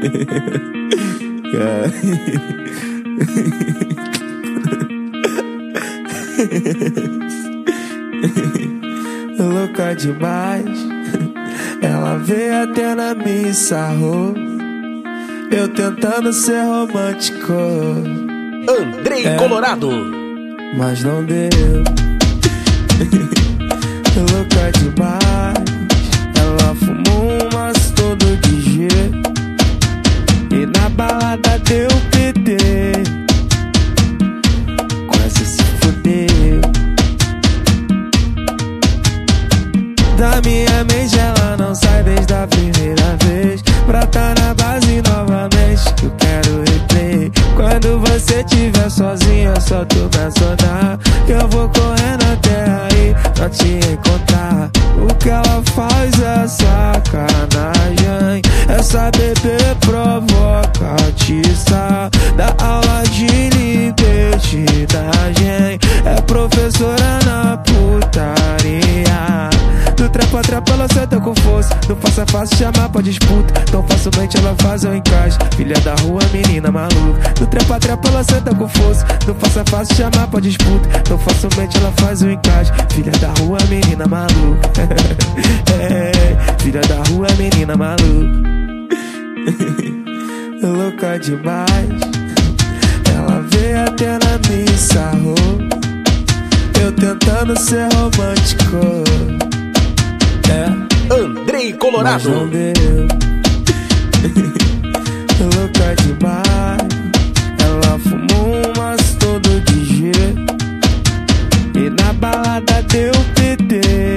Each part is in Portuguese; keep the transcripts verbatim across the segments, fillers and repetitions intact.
Louca demais, ela veio até na minha e sarrou. Eu tentando ser romântico, Andrei é, Colorado, mas não deu. Louca demais, ela fumou um maço todo de G e na balada deu P T, quase se fudeu. Da minha mente ela não sai desde a primeira vez. Pra tá na base novamente, eu quero replay. Quando você tiver sozinha, só tu me acionar, que eu vou correndo até aí pra te encontrar. O que ela faz é sacanagem, essa bebê provoca, atiça, dá aula de libertinagem, é professora na putaria. Do trepa a trepa ela senta com força, não faça fácil chamar pra disputa, tão facilmente ela faz o encaixe. Filha da rua, menina maluca. Do trepa a trepa ela senta com força, não faça fácil chamar pra disputa, tão facilmente ela faz o encaixe. Filha da rua, menina maluca. É, filha da rua, menina maluca. Louca demais, ela veio até na minha e sarrou. Eu tentando ser romântico, é, Andrei Colorado, mas não deu. Louca demais, ela fumou um maço todo de G e na balada deu P T,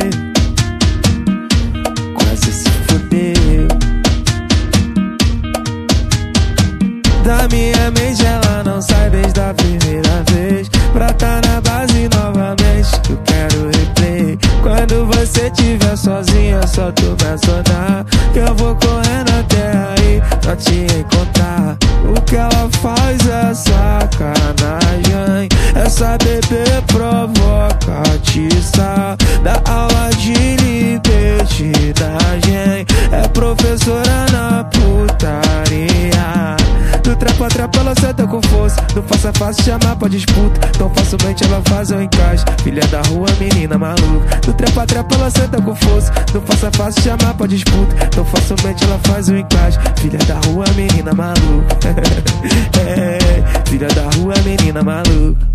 quase se fudeu. Da minha mente ela não sai desde a primeira vez. Pra tá na base novamente, eu quero replay. Quando você tiver sozinha, só tu me acionar, que eu vou correndo até aí pra te encontrar. O que ela faz é sacanagem, essa bebê provoca, atiça, dá aula de libertinagem, é professora na putaria. Do trepa a trepa ela senta com força, não faça fácil chamar pra disputa, tão facilmente ela faz o encaixe. Filha da rua, menina maluca. Do trepa a trepa ela senta com força, não faça fácil chamar pra disputa, tão facilmente ela faz o encaixe. Filha da rua, menina maluca. É, filha da rua, menina maluca.